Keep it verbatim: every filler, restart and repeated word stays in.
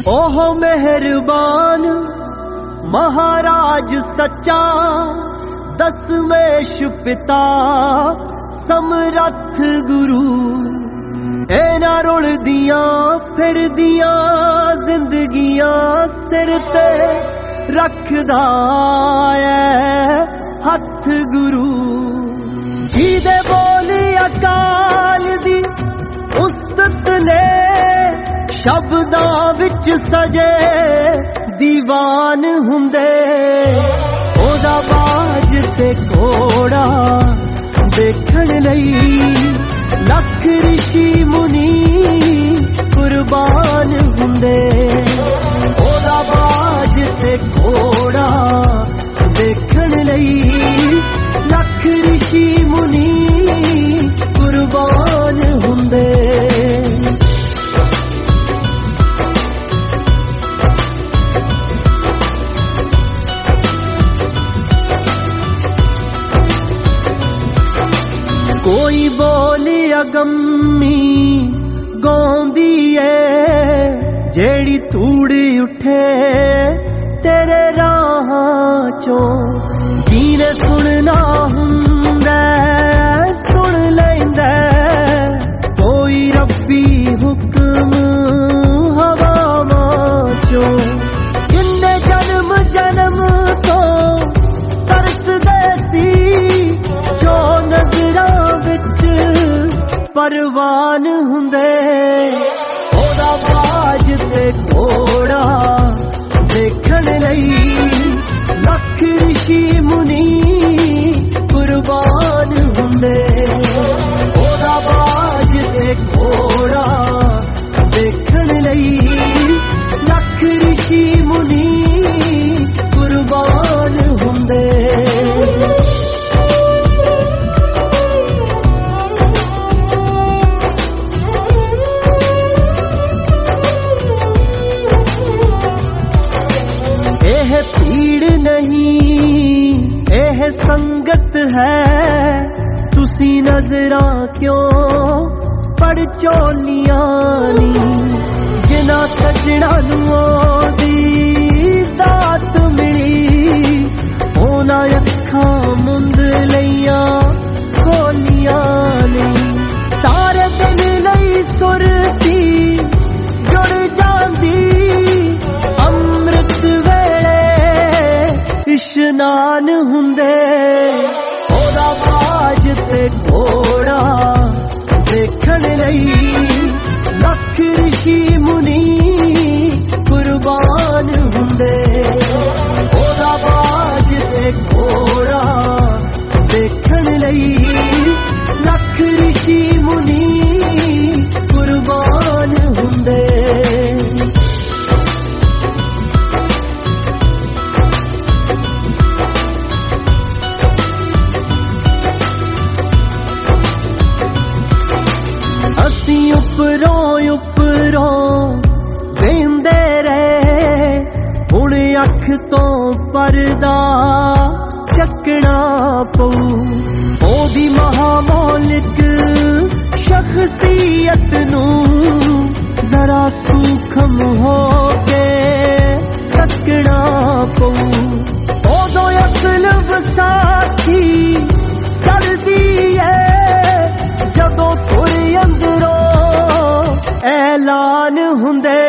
ओह मेहरबान महाराज सच्चा दसवेश पिता समरथ गुरु एना रुलदियां फिरदियां जिंदगियां सिर ते रखदा है हथ गुरु जी दे बोली अकाल दी उस्तत ने शब्दां विच सजे दीवान हुंदे ओदा बाज ते घोड़ा देखण लई लख ऋषि मुनि कुर्बान हुंदे ओदा बाज ते घोड़ा देखण लई लख ऋषि मुनि कुर्बान हुंदे। कोई बोली अगम्मी गौंदी है जेड़ी तूड़ी उठे तेरे राह चो जीने सुनना हुंदा सुन लैंदा कोई रब्बी हुक्म हवावां चो जिन्ने जन्म जन्म तो तरसदे सी जो नजरां परवान हुंदे ओदा बाज ते घोड़ा देखण लई लख ऋषि मुनि कुर्बान हुंदे ओदा बाज ते घोड़ा देखण लई लख ऋषि मुनि कुर्बान हुंदे। भीड़ नहीं एह संगत है तुसी नजरां क्यों पड़ चोलियां नी जिना सजना नू दी दात मिली ओना अखां मुंद लईयां खोलियां नी सारे दिन लई सुरती जुड़ जांदी अमृत वेले इशनान हुंदे ओदा बाज ते घोड़ा देखण लई लख ऋषि मुनि कुर्बान हुंदे ओदा बाज ते घोड़ा देखण लई लख ऋषि मुनि कुर्बान हुंदे। असी उपरों उपरों वेंदे रहे हुण अख तो परदा चकना पऊ ओदी महामौलिक शख्सियत नू जरा सूखम हो के तकना पऊ ओदो असल वसाखी चलदी है जदों तुर अंदरों ऐलान हुंदे